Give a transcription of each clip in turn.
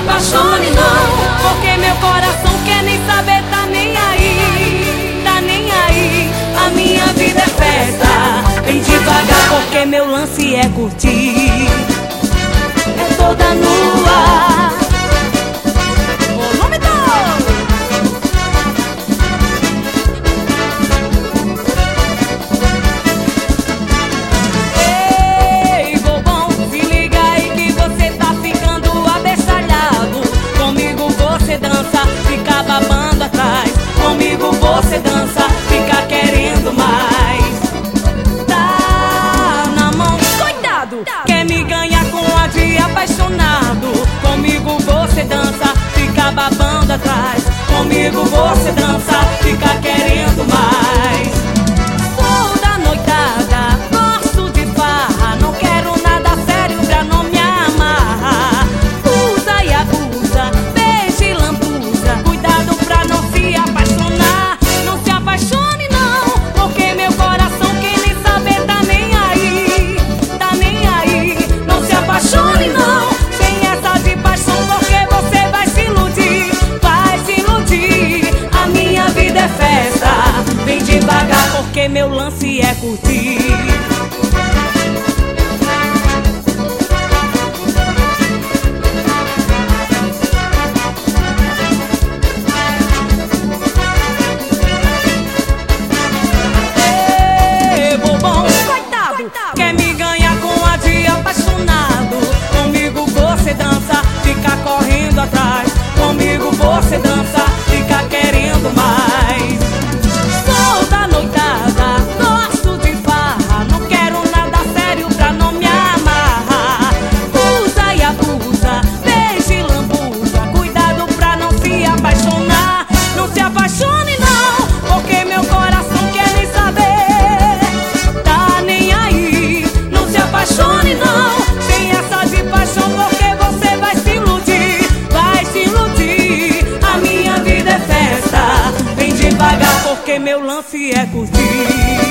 apaixone não, porque meu coração quer nem saber, tá nem aí, tá nem aí. A minha vida é festa, vem devagar, porque meu lance é curtir. É toda nua, volume todo. Ei, bobão, se liga aí que você tá ficando abestalhado. Comigo você dança, fica babando atrás. Comigo você dança, fica querendo mais. Tá na mão, cuidado, quer me ganhar com a de apaixonado. Comigo você dança, fica babando atrás. Comigo você dança, fica querendo mais. Sou da noitada, gosto de farra, não quero nada sério pra não me amarrar. Usa e abusa, beija e lambuza, cuidado pra não se apaixonar. Não se apaixone não, porque meu coração quem nem saber tá nem aí, tá nem aí. Não se apaixone não, sem essa de paixão, porque você vai se iludir, vai se iludir. A minha vida é festa, vem devagar, porque meu lance é curtir. Ei, bobão, coitado, quer me ganhar com a de apaixonado. Comigo você dança, fica correndo atrás. Comigo você dança, fica querendo mais. Sou da noitada, gosto de farra, não quero nada sério pra não me amarrar. Usa e abusa, beija e lambuza, cuidado pra não se apaixonar. Não se apaixone não, porque meu coração quer nem saber, tá nem aí. Não se apaixone não, sem essa de paixão, porque você vai se iludir, vai se iludir. A minha vida é festa, vem devagar, porque meu lance é curtir.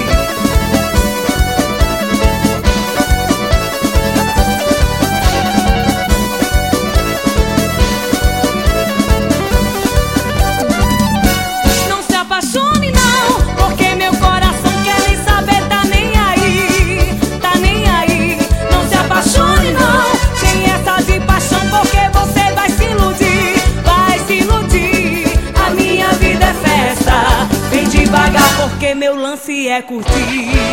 Não se apaixone não, porque meu coração quer nem saber, tá nem aí, tá nem aí. Não se apaixone não, sem essa de paixão, porque você vai se iludir, vai se iludir. A minha vida é festa, vem devagar, porque meu lance é curtir.